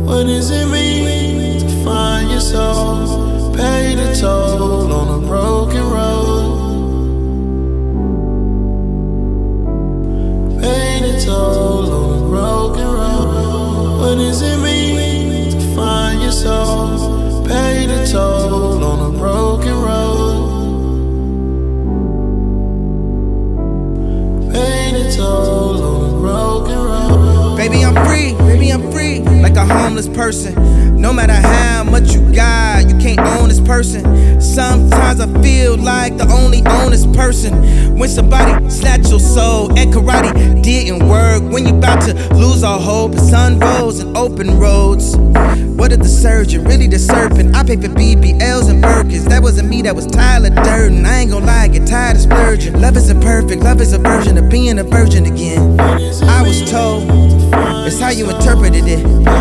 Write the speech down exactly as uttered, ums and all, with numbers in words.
What does it mean to find your soul? Pay the toll on a broken road. Pay the toll on a broken road. What does it mean to find your soul? Pay the toll on a broken road. Pay the toll on a broken road. Baby, I'm free, baby, I'm free, like a homeless person. No matter how much you got, you can't own this person. Sometimes I feel like the only honest person. When somebody snatch your soul and karate didn't work. When you about to lose all hope and sun rose and open roads. What if the surgeon, really the serpent? I pay for B B Ls and Birkins. That wasn't me, that was Tyler Durden. I ain't gon' lie, I get tired of splurging. Love isn't perfect, love is a version of being a virgin again. I was told, it's how you interpreted it.